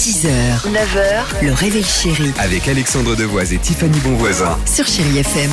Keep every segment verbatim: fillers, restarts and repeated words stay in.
six heures, neuf heures, le réveil chéri Avec Alexandre Devoise et Tiffany Bonvoisin. sur Chéri F M.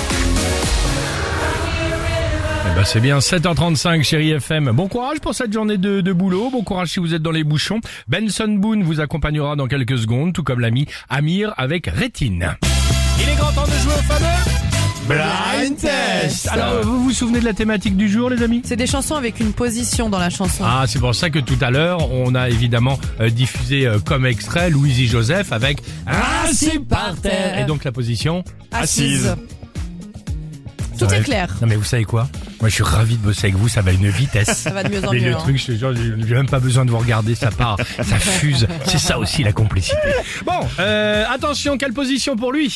Eh ben c'est bien, sept heures trente-cinq, Chéri F M. Bon courage pour cette journée de, de boulot, bon courage si vous êtes dans les bouchons. Benson Boone vous accompagnera dans quelques secondes, tout comme l'ami Amir avec Rétine. Il est grand temps de jouer au fameux Blind Test. Alors, vous vous souvenez de la thématique du jour, les amis? C'est des chansons avec une position dans la chanson. Ah, c'est pour ça que tout à l'heure, on a évidemment euh, diffusé euh, comme extrait Louise Joseph avec Assis par terre. Et donc la position Assise. Tout Ouais. est clair. Non mais vous savez quoi? Moi je suis ravi de bosser avec vous, ça va à une vitesse. Ça va de mieux en Mais mieux. le hein. truc, je te jure, j'ai même pas besoin de vous regarder, ça part, ça fuse. C'est ça aussi la complicité. Bon, euh, attention, quelle position pour lui?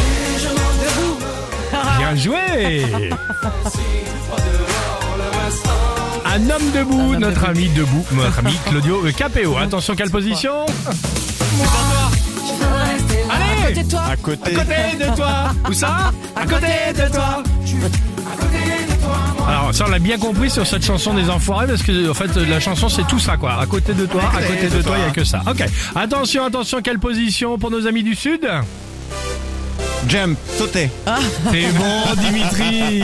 Bien joué. Un homme debout, homme notre debout. ami debout, notre ami Claudio Capéo. Attention, quelle position? Allez, Côté de toi. À côté. à côté de toi. Où ça? À côté de toi. Alors ça on l'a bien compris sur cette chanson des Enfoirés parce que en fait la chanson c'est tout ça quoi. À côté de toi, à côté de toi, il y a que ça. Ok. Attention, attention, quelle position pour nos amis du Sud? Jump, sauter. C'est bon Dimitri.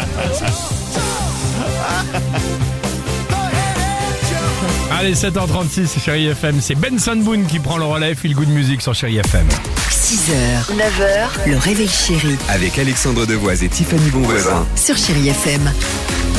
Allez, sept heures trente-six, Chéri F M, c'est Benson Boone qui prend le relais, Feel Good Music sur Chéri F M. six heures, neuf heures, le réveil chéri Avec Alexandre Devoise et Tiffany Bonvoisin. sur Chéri F M.